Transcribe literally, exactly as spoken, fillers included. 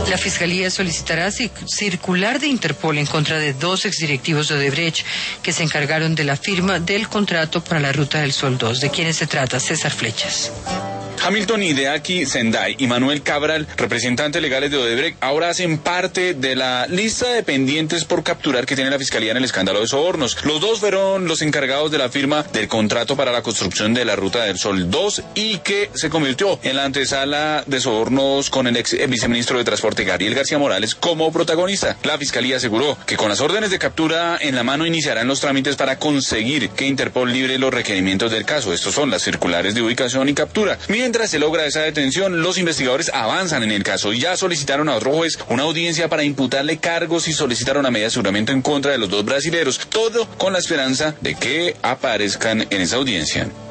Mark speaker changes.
Speaker 1: La Fiscalía solicitará circular de Interpol en contra de dos exdirectivos de Odebrecht que se encargaron de la firma del contrato para la Ruta del Sol dos. ¿De quiénes se trata? César Flechas.
Speaker 2: Hamilton Hideaki Sendai y Manuel Cabral, representantes legales de Odebrecht, ahora hacen parte de la lista de pendientes por capturar que tiene la Fiscalía en el escándalo de sobornos. Los dos fueron los encargados de la firma del contrato para la construcción de la Ruta del Sol dos y que se convirtió en la antesala de sobornos con el ex viceministro de Transporte Gabriel García Morales como protagonista. La Fiscalía aseguró que con las órdenes de captura en la mano iniciarán los trámites para conseguir que Interpol libre los requerimientos del caso. Estos son las circulares de ubicación y captura. Mientras se logra esa detención, los investigadores avanzan en el caso y ya solicitaron a otro juez una audiencia para imputarle cargos y solicitaron una medida de aseguramiento en contra de los dos brasileros, todo con la esperanza de que aparezcan en esa audiencia.